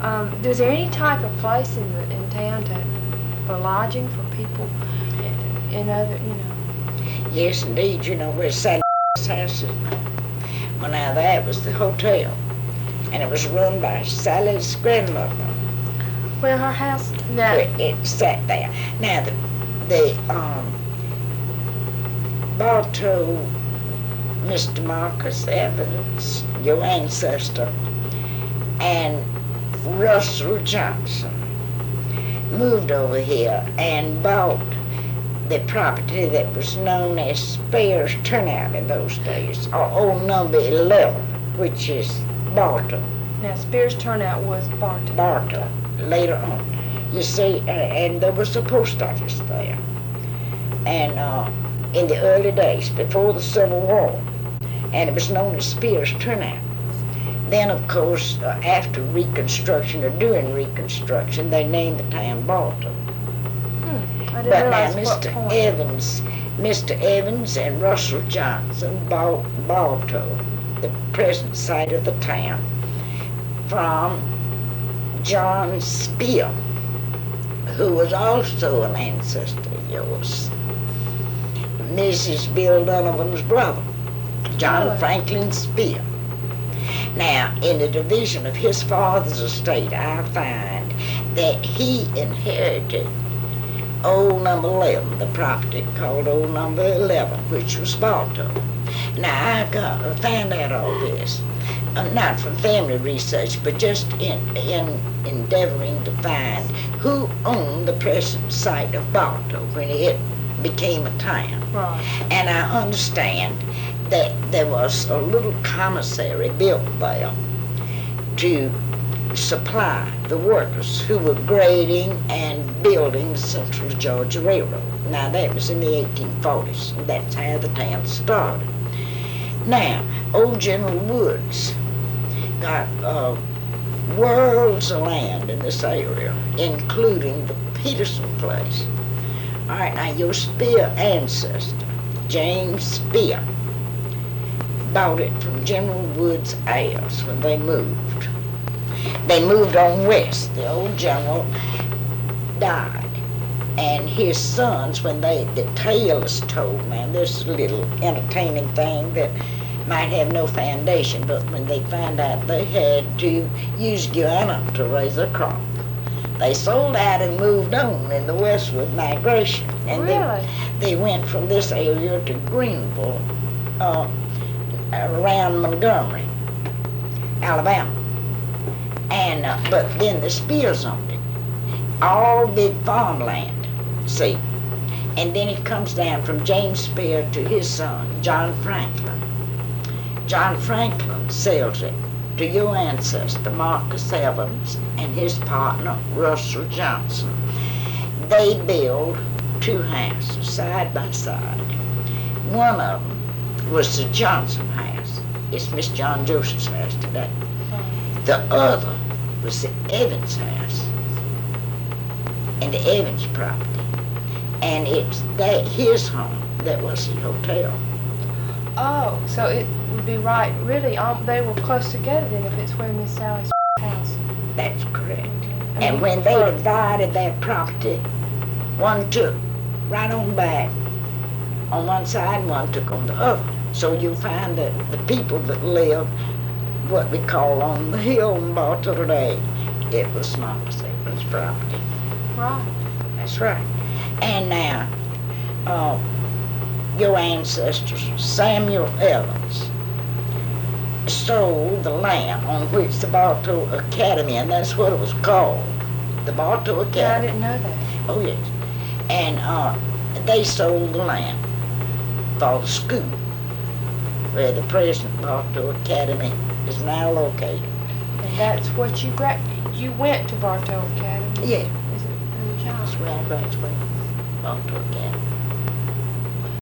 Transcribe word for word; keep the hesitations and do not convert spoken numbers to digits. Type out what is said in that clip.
Um, is there any type of place in the, in town to, for lodging for people in, in other, you know? Yes, indeed. You know where Sally's house is now. Well, now that was the hotel, and it was run by Sally's grandmother. Well, her house, no. It, it sat there. Now the, the um, Bartow, Mister Marcus Evans, your ancestor, and Russell Johnson moved over here and bought the property that was known as Spears Turnout in those days, or old number eleven, which is Bartow. Now, Spears Turnout was Bartow. Bartow, later on. You see, uh, and there was a post office there. And uh, in the early days, before the Civil War, and it was known as Spears Turnout. Then, of course, uh, after Reconstruction, or during Reconstruction, they named the town Bartow. Hmm. I didn't But now, realize what Mister point. Evans, Mister Evans and Russell Johnson bought Bartow, the present site of the town, from John Spear, who was also an ancestor of yours, Missus Bill Donovan's brother, John Really? Franklin Spear. Now, in the division of his father's estate, I find that he inherited old number eleven, the property called old number eleven, which was Bartow. Now, I got, I found out all this, uh, not from family research, but just in, in endeavoring to find who owned the present site of Bartow when it became a town. Right. And I understand that there was a little commissary built there to supply the workers who were grading and building the Central Georgia Railroad. Now, that was in the eighteen forties, and that's how the town started. Now, old General Woods got uh, worlds of land in this area, including the Peterson place. All right, now your Spear ancestor, James Spear, bought it from General Woods' heirs when they moved. They moved on west. The old general died, and his sons, when they, the tale is told, man, this is a little entertaining thing that might have no foundation, but when they found out they had to use Guyana to raise a crop, they sold out and moved on in the westward migration. And Really? they, they went from this area to Greenville, uh, around Montgomery, Alabama. And, uh, but then the Spears owned it. All big farmland, see. And then it comes down from James Spear to his son, John Franklin. John Franklin sells it to your ancestor, Marcus Evans, and his partner, Russell Johnson. They build two houses side by side. One of them was the Johnson house. It's Miss John Joseph's house today. The other was the Evans house and the Evans property. And it's that his home that was the hotel. Oh, so it would be right, really, um, they were close together then if it's where Miss Sally's house. That's correct. Mhm. And when they Or- divided that property, one took right on back on one side and one took on the other. So you find that the people that lived what we call on the hill in Bartow today, it was Marcus Evans' property. Right. That's right. And now, uh, your ancestors, Samuel Evans, sold the land on which the Bartow Academy, and that's what it was called, the Bartow Yeah, I Academy. didn't know that. Oh, yes. And uh, they sold the land for the school, where the present Bartow Academy is now located. And that's what you gra- you went to Bartow Academy? Yeah, Is it in the that's child? where I graduated, Bartow Academy.